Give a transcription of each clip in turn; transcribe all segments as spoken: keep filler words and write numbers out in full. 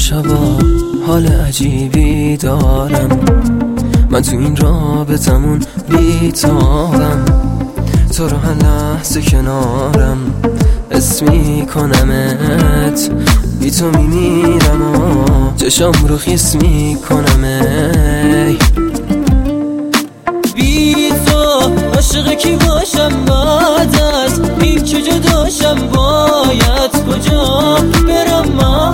شبا حال عجیبی دارم، من تو این رابطمون بیتابم، تو رو هر لحظه کنارم حس میکنمت، بی تو میمیرم و چشام رو خیس میکنم. ای بی تو عاشق کی باشم بعد از این که جداشم، باید کجا برم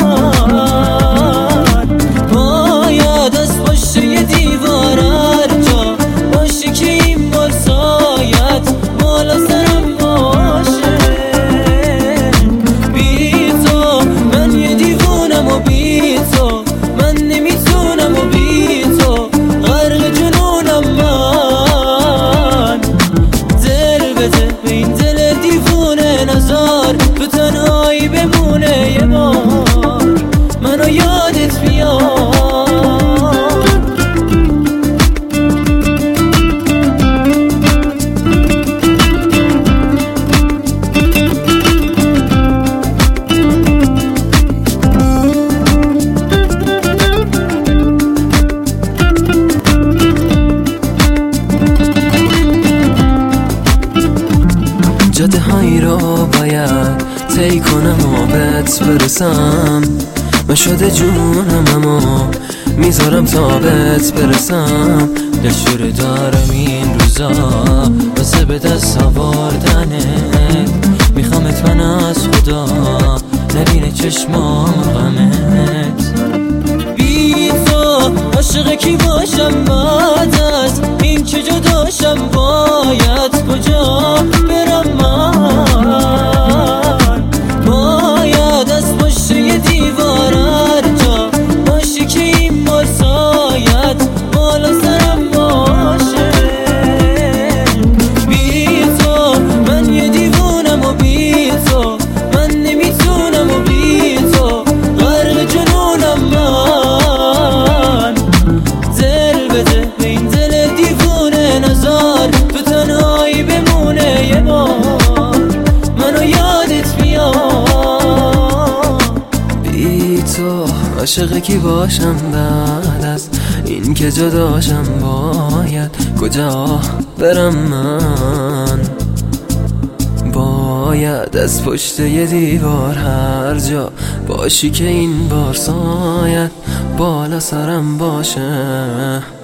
من؟ باید از پشت یه دیوار هر جا باشی که این بار سایت بالا سرم باشه. بی تو من یه دیوونم و بی تو من نمیتونم و بی تو غرق جنونم من. دل بده به این دل دیوونه، نزار تو تنهایی بمونه یه بار منو یادت بیاد. جاده هایی رو باید طی کنم و بهت برسم، من شده جونم اما میذارم تا بهت برسم. دلشور دارم این روزا واسه به دست آوردنت، میخوامت من از خدا نبینه چشمام غمت. بی تو عاشق کی باشم بعد از این که جداشم، باید کجا برم من؟ باید از پشت یه دیوار هر جا باشی که این بار سایت بالا سرم باشه. بی تو من یه دیوونم و بی تو من نمیتونم و بی تو غرق جنونم من. دل بده به این دل دیوونه، نزار تو تنهایی بمونه یه بار منو یادت بیاد. بی تو عاشق کی باشم بعد از این که جداشم، باید کجا برم من؟ باید از پشت یه دیوار هر جا باشی که این بار سایت بالا سرم باشه.